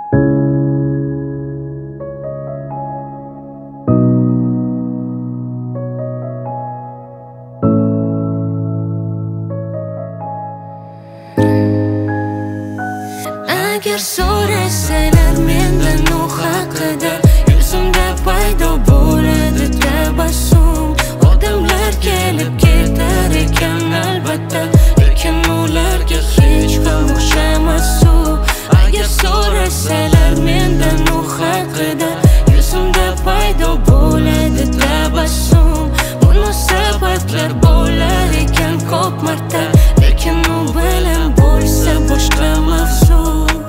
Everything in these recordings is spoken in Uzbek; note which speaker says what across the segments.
Speaker 1: Agar so'rasalar mendan u haqida, yuzimda paydo bo'ladi tabassum. Odamlar kelib ketar ekan albatta, lekin ularga hech ham o'xshamas u. Agar so'rasalar mendan u haqida, yuzimda paydo bo'ladi tabassum. Munosabatlar bo'lar ekan ko'p marta, lekin u bilan bo'lsa boshqa mavzu.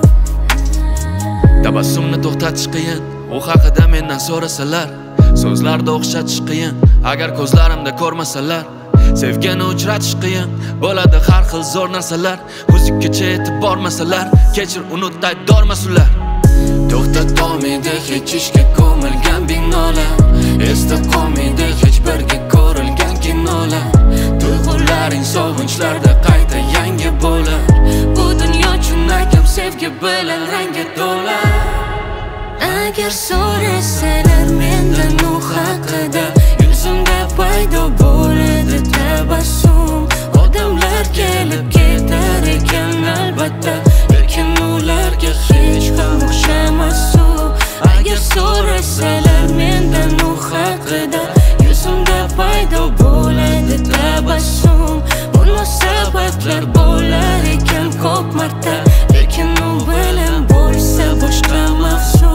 Speaker 2: Tabassumni to'xtatish qiyin, u haqida mendan so'rasalar. So'zlarda o'xshatish qiyin, agar ko'zlarimda ko'rmasalar. Sevgini uchratish qiyin, bo'ladi har xil zo'r narsalar. Ko'zikkacha yetib bormasalar, kechir unut aybdormas ular.
Speaker 1: To'xtatolmaydi hech ishga ko'milgan binolar, esda qolmaydi hech birga ko'rilgan kinolar. Tuyg'ularing sog'inchlarda qayta yangi bo'lar. Bu dunyo chinakam sevgi bilan rangga to'la. Agar so'rasalar mendan u haqida, yuzimda paydo bo'ladi tabassum. Odamlar kelib ketar ekan albatta, lekin ularga hech ham o'xshamas u. Agar so'rasalar mendan u haqida, yuzimda paydo bo'ladi tabassum. Munosabatlar bo'lar ekan ko'p marta, lekin u bilan bo'lsa boshqa mavzu.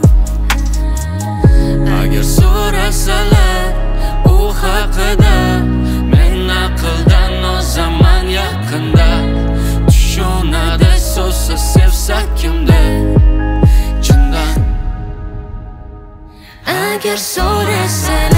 Speaker 1: Agar so'rasalar u haqida, men aqldan ozaman yaqinda. Tushunadi so'zsiz sevsa kimda chindan. Agar so'rasalar